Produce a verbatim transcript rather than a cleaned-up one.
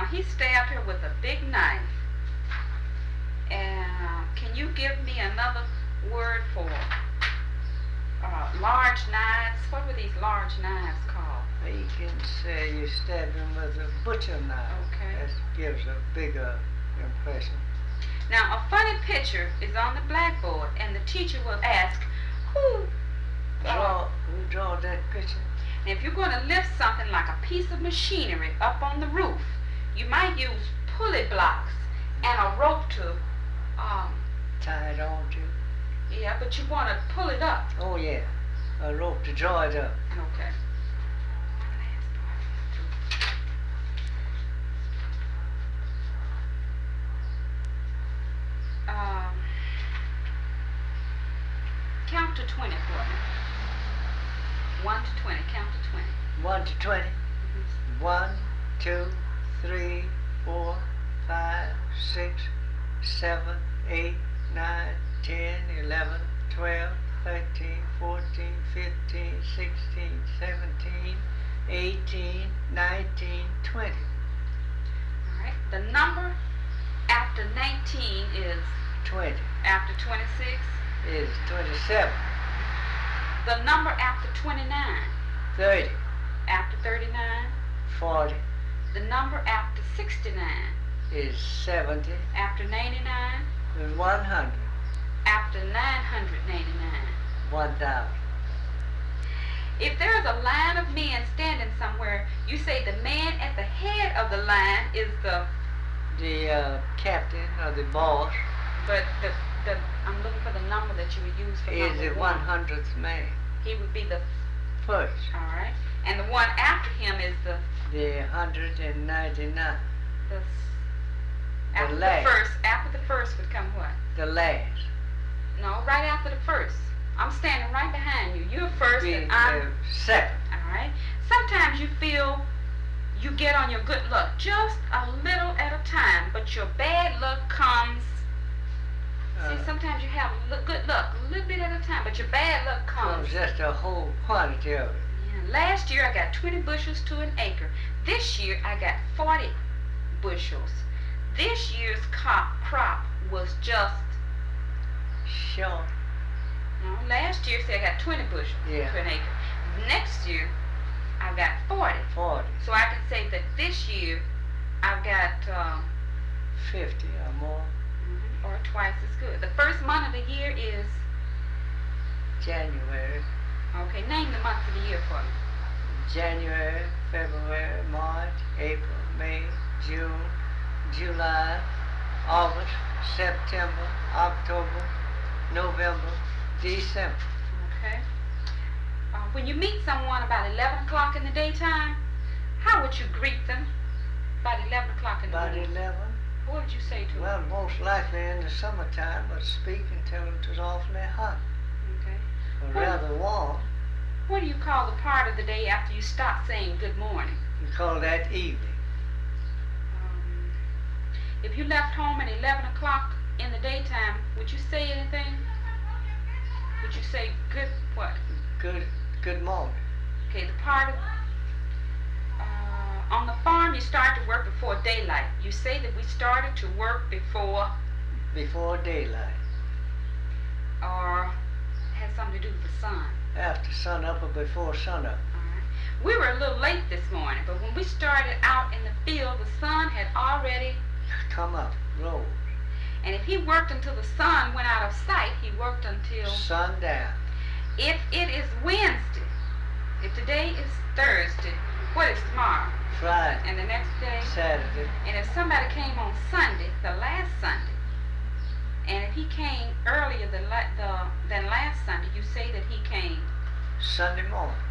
Now he stabbed her with a big knife. And uh, can you give me another word for uh, large knives? What were these large knives called? You can say you stabbed him with a butcher knife. Okay. That gives a bigger impression. Now a funny picture is on the blackboard, and the teacher will ask, who Draw, who draw that picture? And if you're going to lift something like a piece of machinery up on the roof, you might use pulley blocks and a rope to, um, tie it on to? yeah, but you want to pull it up. Oh yeah, a rope to draw it up. Okay. Um, count to twenty for me. One to twenty. Count to twenty. One to twenty. Mm-hmm. One, two, three, four, five, six, seven, eight, nine, ten, eleven, twelve, thirteen, fourteen, fifteen, sixteen, seventeen, eighteen, nineteen, twenty. All right. The number after nineteen is Twenty after twenty-six. is twenty-seven. The number after twenty-nine. Thirty. After thirty-nine. Forty The number after sixty-nine. is seventy. After ninety-nine. And one hundred. After nine hundred ninety-nine. One thousand. If there's a line of men standing somewhere, you say the man at the head of the line is the, The uh, captain or the boss but the, the, I'm looking for the number that you would use for is number the one. one hundredth man. He would be the, First. all right. And the one after him is the, The one hundred ninety-nine. the, after the, last. first, after the first would come what? The last. No, right after the first. I'm standing right behind you. You're first Be and I'm, the second. all right. Sometimes you feel you get on your good luck just a little at a time, but your bad luck comes. Uh, See, sometimes you have l- good luck a little bit at a time, but your bad luck comes. comes just a whole quantity of it. Yeah, last year I got twenty bushels to an acre. This year I got forty bushels. This year's crop crop was just, Sure. no, last year, see, I got twenty bushels Yeah. to an acre. Next year I got forty. Forty. So I can say that this year I've got uh, Fifty or more. or twice as good. The first month of the year is, January. okay, name the months of the year for me. January, February, March, April, May, June, July, August, September, October, November, December. Okay. Uh, when you meet someone about eleven o'clock in the daytime, how would you greet them? About eleven o'clock in the About morning. eleven. What would you say to Well, them? most likely in the summertime, but speak and tell them it was awfully hot. Okay. Or Well- rather warm. What do you call the part of the day after you stop saying good morning? We call that evening. Um, if you left home at eleven o'clock in the daytime, would you say anything? Would you say good what? Good, good morning. Okay, the part of, uh, on the farm you start to work before daylight. You say that we started to work before, Before daylight. or has something to do with the sun. After sunup or before sunup. All right. We were a little late this morning, but when we started out in the field, the sun had already, Come up, roll. and if he worked until the sun went out of sight, he worked until, Sundown. if it is Wednesday, if today is Thursday, what is tomorrow? Friday. And the next day? Saturday. And if somebody came on Sunday, the last Sunday, and if he came earlier than, la- the, than last Sunday, you say that he came Sunday morning.